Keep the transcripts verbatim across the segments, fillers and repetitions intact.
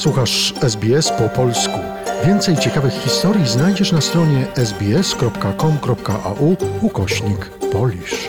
Słuchasz S B S po polsku. Więcej ciekawych historii znajdziesz na stronie sbs.com.au ukośnik Polish.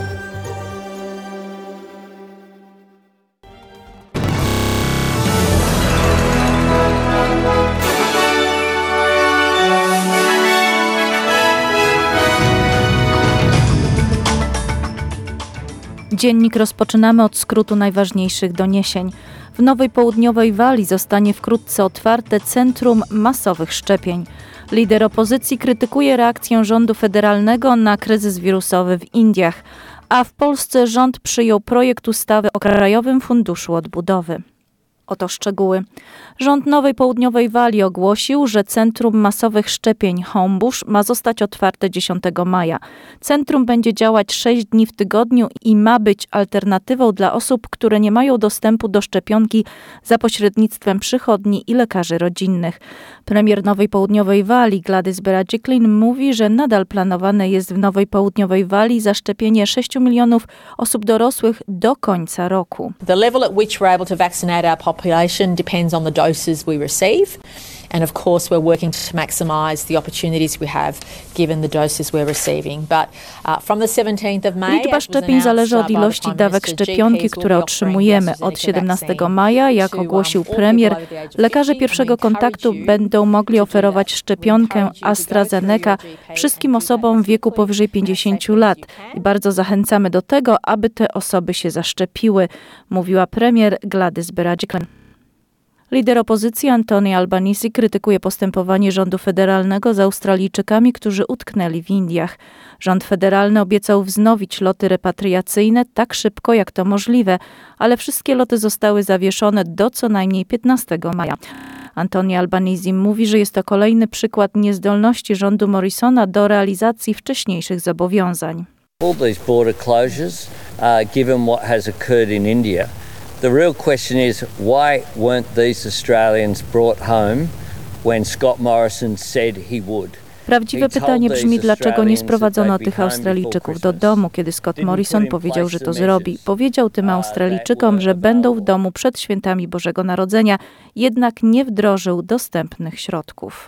Dziennik rozpoczynamy od skrótu najważniejszych doniesień. W Nowej Południowej Walii zostanie wkrótce otwarte Centrum Masowych Szczepień. Lider opozycji krytykuje reakcję rządu federalnego na kryzys wirusowy w Indiach, a w Polsce rząd przyjął projekt ustawy o Krajowym Funduszu Odbudowy. Oto szczegóły. Rząd Nowej Południowej Walii ogłosił, że Centrum Masowych Szczepień Homebush ma zostać otwarte dziesiątego maja. Centrum będzie działać sześć dni w tygodniu i ma być alternatywą dla osób, które nie mają dostępu do szczepionki za pośrednictwem przychodni i lekarzy rodzinnych. Premier Nowej Południowej Walii Gladys Berejiklian mówi, że nadal planowane jest w Nowej Południowej Walii zaszczepienie sześciu milionów osób dorosłych do końca roku. The level at which we're able to vaccinate our population depends on the doses we receive. And of course, we're working to maximise the opportunities we have given the doses we're receiving. But uh, from the seventeenth of May, liczba szczepień zależy od ilości dawek szczepionki, które otrzymujemy. Od siedemnastego maja, jak ogłosił premier, lekarze pierwszego kontaktu będą mogli oferować szczepionkę AstraZeneca wszystkim osobom w wieku powyżej pięćdziesięciu lat. I bardzo zachęcamy do tego, aby te osoby się zaszczepiły, mówiła premier Gladys Berejiklian. Lider opozycji Anthony Albanese krytykuje postępowanie rządu federalnego z Australijczykami, którzy utknęli w Indiach. Rząd federalny obiecał wznowić loty repatriacyjne tak szybko, jak to możliwe, ale wszystkie loty zostały zawieszone do co najmniej piętnastego maja. Anthony Albanese mówi, że jest to kolejny przykład niezdolności rządu Morrisona do realizacji wcześniejszych zobowiązań. All these border closures, uh, given what has occurred in India, the real question is why weren't these Australians brought home when Scott Morrison said he would? Prawdziwe pytanie brzmi, dlaczego nie sprowadzono tych Australijczyków do domu, kiedy Scott Morrison powiedział, że to zrobi. Powiedział tym Australijczykom, że będą w domu przed świętami Bożego Narodzenia, jednak nie wdrożył dostępnych środków.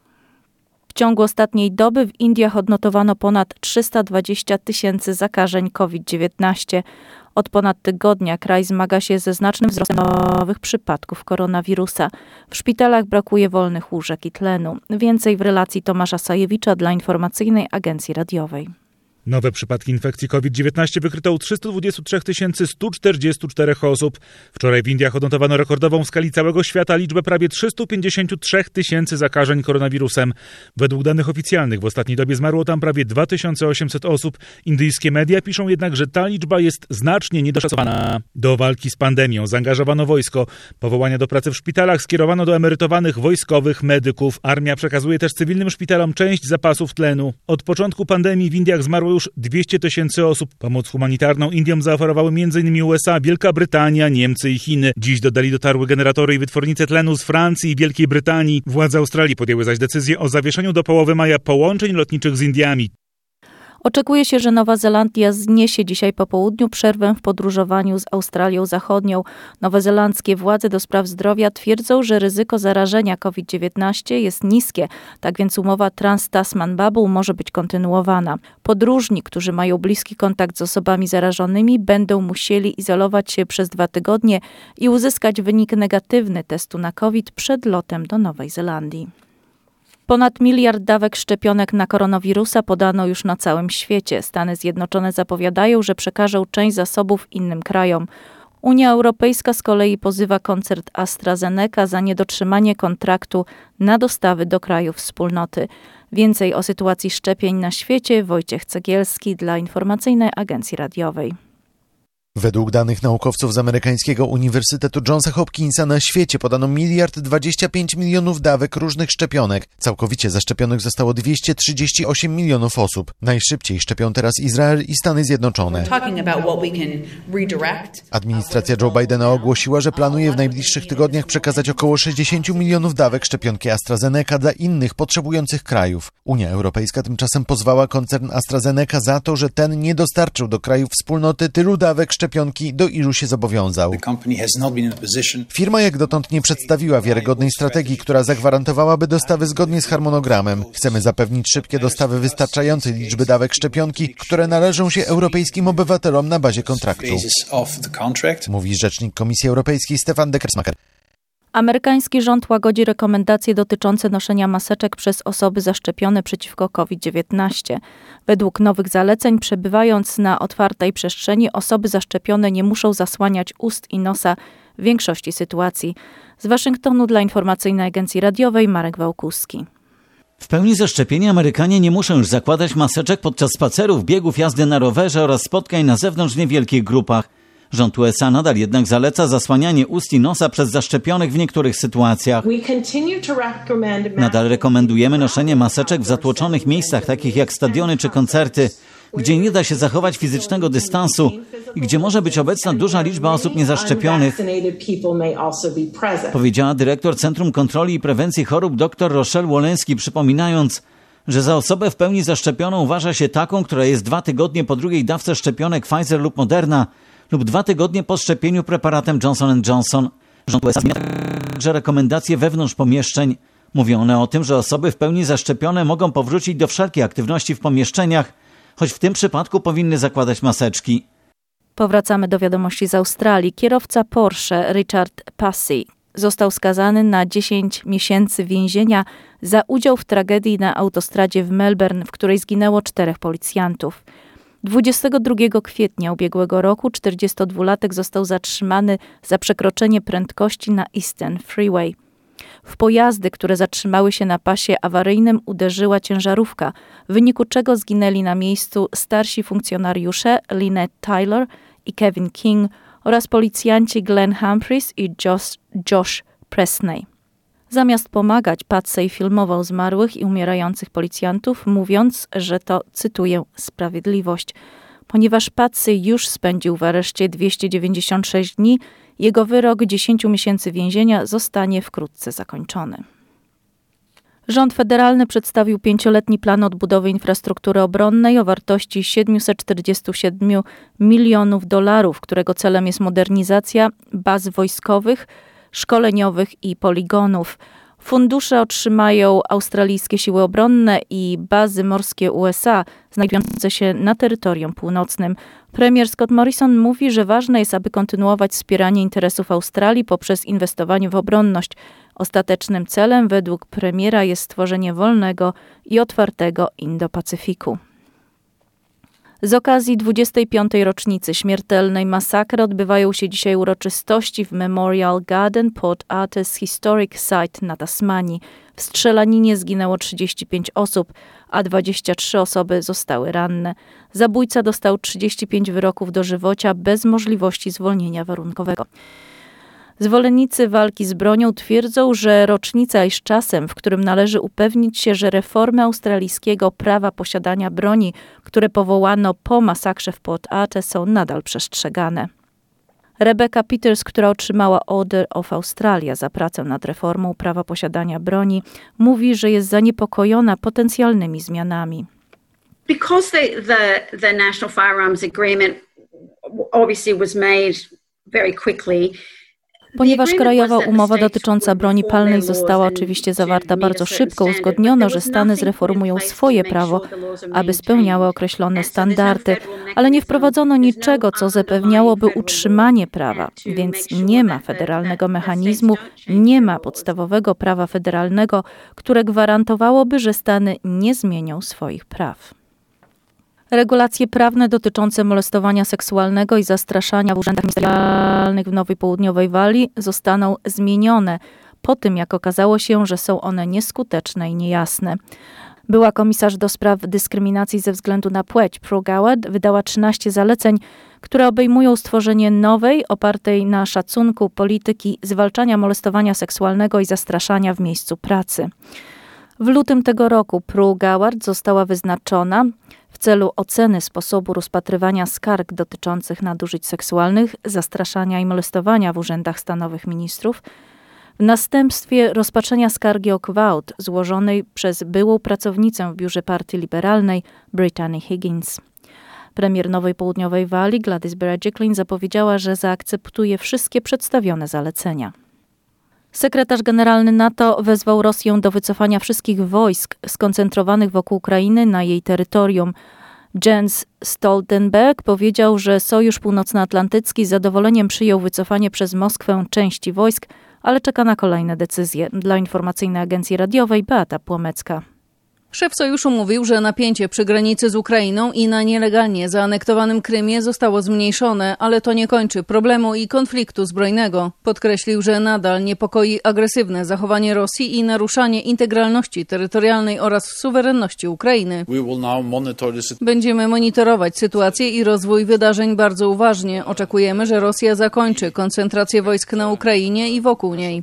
W ciągu ostatniej doby w Indiach odnotowano ponad trzysta dwadzieścia tysięcy zakażeń COVID dziewiętnaście. Od ponad tygodnia kraj zmaga się ze znacznym wzrostem nowych przypadków koronawirusa. W szpitalach brakuje wolnych łóżek i tlenu. Więcej w relacji Tomasza Sajewicza dla Informacyjnej Agencji Radiowej. Nowe przypadki infekcji COVID dziewiętnaście wykryto u trzysta dwadzieścia trzy tysiące sto czterdzieści cztery osób. Wczoraj w Indiach odnotowano rekordową w skali całego świata liczbę prawie trzysta pięćdziesiąt trzy tysięcy zakażeń koronawirusem. Według danych oficjalnych w ostatniej dobie zmarło tam prawie dwa tysiące osiemset osób. Indyjskie media piszą jednak, że ta liczba jest znacznie niedoszacowana. Do walki z pandemią zaangażowano wojsko. Powołania do pracy w szpitalach skierowano do emerytowanych wojskowych, medyków. Armia przekazuje też cywilnym szpitalom część zapasów tlenu. Od początku pandemii w Indiach zmarło już dwieście tysięcy osób. Pomoc humanitarną Indiom zaoferowały m.in. U S A, Wielka Brytania, Niemcy i Chiny. Dziś do Delhi dotarły generatory i wytwornice tlenu z Francji i Wielkiej Brytanii. Władze Australii podjęły zaś decyzję o zawieszeniu do połowy maja połączeń lotniczych z Indiami. Oczekuje się, że Nowa Zelandia zniesie dzisiaj po południu przerwę w podróżowaniu z Australią Zachodnią. Nowozelandzkie władze do spraw zdrowia twierdzą, że ryzyko zarażenia COVID dziewiętnaście jest niskie, tak więc umowa Trans-Tasman Bubble może być kontynuowana. Podróżni, którzy mają bliski kontakt z osobami zarażonymi, będą musieli izolować się przez dwa tygodnie i uzyskać wynik negatywny testu na COVID przed lotem do Nowej Zelandii. Ponad miliard dawek szczepionek na koronawirusa podano już na całym świecie. Stany Zjednoczone zapowiadają, że przekażą część zasobów innym krajom. Unia Europejska z kolei pozywa koncern AstraZeneca za niedotrzymanie kontraktu na dostawy do krajów wspólnoty. Więcej o sytuacji szczepień na świecie Wojciech Cegielski dla Informacyjnej Agencji Radiowej. Według danych naukowców z amerykańskiego Uniwersytetu Johnsa Hopkinsa na świecie podano miliard dwadzieścia pięć milionów dawek różnych szczepionek. Całkowicie zaszczepionych zostało dwieście trzydzieści osiem milionów osób. Najszybciej szczepią teraz Izrael i Stany Zjednoczone. Administracja Joe Bidena ogłosiła, że planuje w najbliższych tygodniach przekazać około sześćdziesiąt milionów dawek szczepionki AstraZeneca dla innych potrzebujących krajów. Unia Europejska tymczasem pozwała koncern AstraZeneca za to, że ten nie dostarczył do krajów wspólnoty tylu dawek szczepionki szczepionki, do ilu się zobowiązał. Firma jak dotąd nie przedstawiła wiarygodnej strategii, która zagwarantowałaby dostawy zgodnie z harmonogramem. Chcemy zapewnić szybkie dostawy wystarczającej liczby dawek szczepionki, które należą się europejskim obywatelom na bazie kontraktu, mówi rzecznik Komisji Europejskiej Stefan de Kersmacher. Amerykański rząd łagodzi rekomendacje dotyczące noszenia maseczek przez osoby zaszczepione przeciwko COVID dziewiętnaście. Według nowych zaleceń, przebywając na otwartej przestrzeni, osoby zaszczepione nie muszą zasłaniać ust i nosa w większości sytuacji. Z Waszyngtonu dla Informacyjnej Agencji Radiowej Marek Wałkuski. W pełni zaszczepieni Amerykanie nie muszą już zakładać maseczek podczas spacerów, biegów, jazdy na rowerze oraz spotkań na zewnątrz w niewielkich grupach. Rząd U S A nadal jednak zaleca zasłanianie ust i nosa przez zaszczepionych w niektórych sytuacjach. Nadal rekomendujemy noszenie maseczek w zatłoczonych miejscach, takich jak stadiony czy koncerty, gdzie nie da się zachować fizycznego dystansu i gdzie może być obecna duża liczba osób niezaszczepionych, powiedziała dyrektor Centrum Kontroli i Prewencji Chorób dr Rochelle Walensky, przypominając, że za osobę w pełni zaszczepioną uważa się taką, która jest dwa tygodnie po drugiej dawce szczepionek Pfizer lub Moderna lub dwa tygodnie po szczepieniu preparatem Johnson and Johnson. Rząd U S A zmienia także rekomendacje wewnątrz pomieszczeń. Mówią one o tym, że osoby w pełni zaszczepione mogą powrócić do wszelkiej aktywności w pomieszczeniach, choć w tym przypadku powinny zakładać maseczki. Powracamy do wiadomości z Australii. Kierowca Porsche Richard Passy został skazany na dziesięć miesięcy więzienia za udział w tragedii na autostradzie w Melbourne, w której zginęło czterech policjantów. dwudziestego drugiego kwietnia ubiegłego roku czterdziestodwulatek został zatrzymany za przekroczenie prędkości na Eastern Freeway. W pojazdy, które zatrzymały się na pasie awaryjnym, uderzyła ciężarówka, w wyniku czego zginęli na miejscu starsi funkcjonariusze Lynette Tyler i Kevin King oraz policjanci Glenn Humphreys i Josh, Josh Presney. Zamiast pomagać, Patsy filmował zmarłych i umierających policjantów, mówiąc, że to, cytuję, sprawiedliwość. Ponieważ Patsy już spędził w areszcie dwieście dziewięćdziesiąt sześć dni, jego wyrok dziesięć miesięcy więzienia zostanie wkrótce zakończony. Rząd federalny przedstawił pięcioletni plan odbudowy infrastruktury obronnej o wartości siedemset czterdzieści siedem milionów dolarów, którego celem jest modernizacja baz wojskowych, szkoleniowych i poligonów. Fundusze otrzymają australijskie siły obronne i bazy morskie U S A znajdujące się na terytorium północnym. Premier Scott Morrison mówi, że ważne jest, aby kontynuować wspieranie interesów Australii poprzez inwestowanie w obronność. Ostatecznym celem według premiera jest stworzenie wolnego i otwartego Indo-Pacyfiku. Z okazji dwudziestej piątej rocznicy śmiertelnej masakry odbywają się dzisiaj uroczystości w Memorial Garden Port Arthur's Historic Site na Tasmanii. W strzelaninie zginęło trzydzieści pięć osób, a dwadzieścia trzy osoby zostały ranne. Zabójca dostał trzydzieści pięć wyroków dożywocia bez możliwości zwolnienia warunkowego. Zwolennicy walki z bronią twierdzą, że rocznica jest czasem, w którym należy upewnić się, że reformy australijskiego prawa posiadania broni, które powołano po masakrze w Port Arthur, są nadal przestrzegane. Rebecca Peters, która otrzymała Order of Australia za pracę nad reformą prawa posiadania broni, mówi, że jest zaniepokojona potencjalnymi zmianami. Because the, the, the National Firearms Agreement obviously was made very quickly. Ponieważ krajowa umowa dotycząca broni palnej została oczywiście zawarta bardzo szybko, uzgodniono, że Stany zreformują swoje prawo, aby spełniały określone standardy, ale nie wprowadzono niczego, co zapewniałoby utrzymanie prawa, więc nie ma federalnego mechanizmu, nie ma podstawowego prawa federalnego, które gwarantowałoby, że Stany nie zmienią swoich praw. Regulacje prawne dotyczące molestowania seksualnego i zastraszania w urzędach ministerialnych w Nowej Południowej Walii zostaną zmienione po tym, jak okazało się, że są one nieskuteczne i niejasne. Była komisarz do spraw dyskryminacji ze względu na płeć, Prue Goward, wydała trzynaście zaleceń, które obejmują stworzenie nowej, opartej na szacunku polityki zwalczania molestowania seksualnego i zastraszania w miejscu pracy. W lutym tego roku Prue Goward została wyznaczona w celu oceny sposobu rozpatrywania skarg dotyczących nadużyć seksualnych, zastraszania i molestowania w urzędach stanowych ministrów, w następstwie rozpatrzenia skargi o gwałt złożonej przez byłą pracownicę w biurze Partii Liberalnej Brittany Higgins. Premier Nowej Południowej Walii Gladys Berejiklian zapowiedziała, że zaakceptuje wszystkie przedstawione zalecenia. Sekretarz generalny NATO wezwał Rosję do wycofania wszystkich wojsk skoncentrowanych wokół Ukrainy na jej terytorium. Jens Stoltenberg powiedział, że Sojusz Północnoatlantycki z zadowoleniem przyjął wycofanie przez Moskwę części wojsk, ale czeka na kolejne decyzje. Dla informacyjnej agencji radiowej Beata Płomecka. Szef sojuszu mówił, że napięcie przy granicy z Ukrainą i na nielegalnie zaanektowanym Krymie zostało zmniejszone, ale to nie kończy problemu i konfliktu zbrojnego. Podkreślił, że nadal niepokoi agresywne zachowanie Rosji i naruszanie integralności terytorialnej oraz suwerenności Ukrainy. Będziemy monitorować sytuację i rozwój wydarzeń bardzo uważnie. Oczekujemy, że Rosja zakończy koncentrację wojsk na Ukrainie i wokół niej.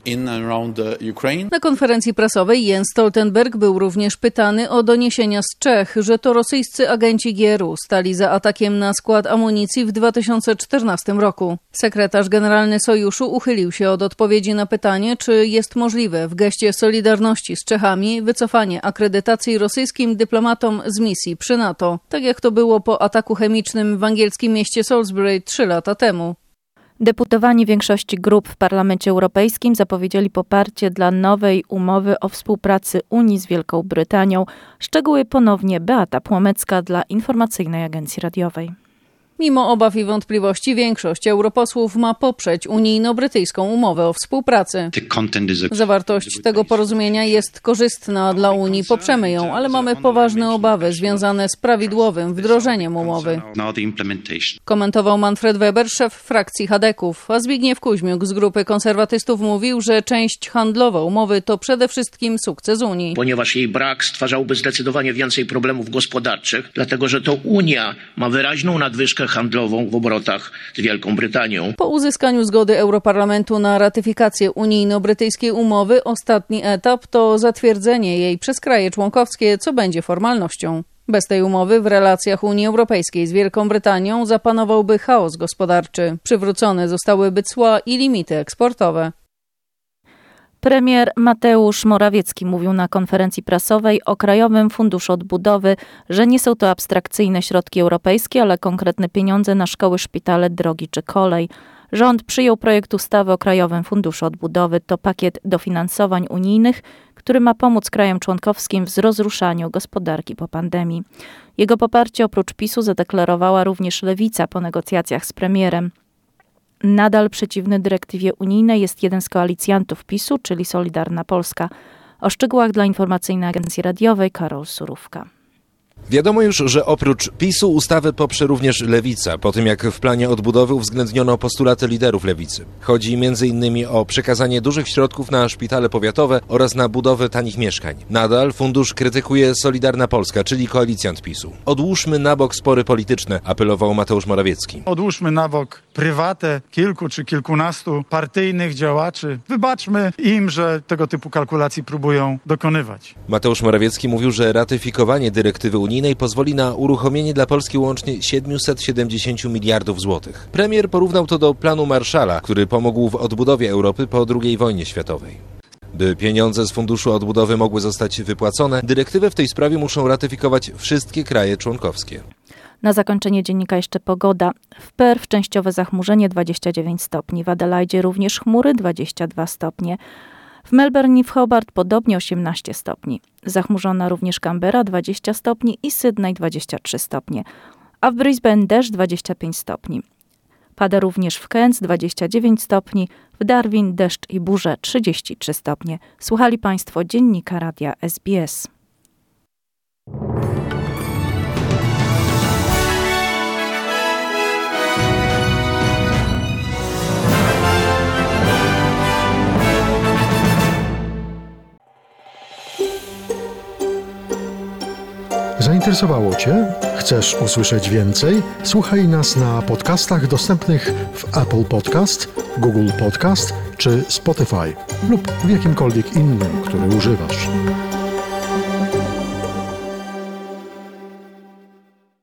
Na konferencji prasowej Jens Stoltenberg był również pytany o doniesienia z Czech, że to rosyjscy agenci G R U stali za atakiem na skład amunicji w dwa tysiące czternastym roku. Sekretarz generalny sojuszu uchylił się od odpowiedzi na pytanie, czy jest możliwe w geście solidarności z Czechami wycofanie akredytacji rosyjskim dyplomatom z misji przy NATO, tak jak to było po ataku chemicznym w angielskim mieście Salisbury trzy lata temu. Deputowani większości grup w Parlamencie Europejskim zapowiedzieli poparcie dla nowej umowy o współpracy Unii z Wielką Brytanią. Szczegóły ponownie Beata Płomecka dla informacyjnej agencji radiowej. Mimo obaw i wątpliwości większość europosłów ma poprzeć unijno-brytyjską umowę o współpracy. Zawartość tego porozumienia jest korzystna dla Unii, poprzemy ją, ale mamy poważne obawy związane z prawidłowym wdrożeniem umowy. Komentował Manfred Weber, szef frakcji Chadeków, a Zbigniew Kuźmiuk z grupy konserwatystów mówił, że część handlowa umowy to przede wszystkim sukces Unii. Ponieważ jej brak stwarzałby zdecydowanie więcej problemów gospodarczych, dlatego że to Unia ma wyraźną nadwyżkę handlową w obrotach z Wielką Brytanią. Po uzyskaniu zgody Europarlamentu na ratyfikację unijno-brytyjskiej umowy, ostatni etap to zatwierdzenie jej przez kraje członkowskie, co będzie formalnością. Bez tej umowy w relacjach Unii Europejskiej z Wielką Brytanią zapanowałby chaos gospodarczy. Przywrócone zostałyby cła i limity eksportowe. Premier Mateusz Morawiecki mówił na konferencji prasowej o Krajowym Funduszu Odbudowy, że nie są to abstrakcyjne środki europejskie, ale konkretne pieniądze na szkoły, szpitale, drogi czy kolej. Rząd przyjął projekt ustawy o Krajowym Funduszu Odbudowy. To pakiet dofinansowań unijnych, który ma pomóc krajom członkowskim w rozruszaniu gospodarki po pandemii. Jego poparcie oprócz PiSu zadeklarowała również Lewica po negocjacjach z premierem. Nadal przeciwny dyrektywie unijnej jest jeden z koalicjantów PiSu, czyli Solidarna Polska. O szczegółach dla informacyjnej agencji radiowej Karol Surówka. Wiadomo już, że oprócz PiSu ustawę poprze również Lewica, po tym jak w planie odbudowy uwzględniono postulaty liderów Lewicy. Chodzi między innymi o przekazanie dużych środków na szpitale powiatowe oraz na budowę tanich mieszkań. Nadal fundusz krytykuje Solidarna Polska, czyli koalicjant PiSu. Odłóżmy na bok spory polityczne, apelował Mateusz Morawiecki. Odłóżmy na bok prywatę kilku czy kilkunastu partyjnych działaczy. Wybaczmy im, że tego typu kalkulacji próbują dokonywać. Mateusz Morawiecki mówił, że ratyfikowanie dyrektywy unijnej pozwoli na uruchomienie dla Polski łącznie siedemset siedemdziesiąt miliardów złotych. Premier porównał to do planu Marshalla, który pomógł w odbudowie Europy po drugiej wojnie światowej. By pieniądze z Funduszu Odbudowy mogły zostać wypłacone, dyrektywę w tej sprawie muszą ratyfikować wszystkie kraje członkowskie. Na zakończenie dziennika jeszcze pogoda. W Perth częściowe zachmurzenie dwadzieścia dziewięć stopni, w Adelaidzie również chmury dwadzieścia dwa stopnie. W Melbourne i w Hobart podobnie osiemnaście stopni. Zachmurzona również Canberra dwadzieścia stopni i Sydney dwadzieścia trzy stopnie. A w Brisbane deszcz dwadzieścia pięć stopni. Pada również w Cairns dwadzieścia dziewięć stopni, w Darwin deszcz i burze trzydzieści trzy stopnie. Słuchali Państwo dziennika radia S B S. Zainteresowało Cię? Chcesz usłyszeć więcej? Słuchaj nas na podcastach dostępnych w Apple Podcast, Google Podcast czy Spotify lub w jakimkolwiek innym, który używasz.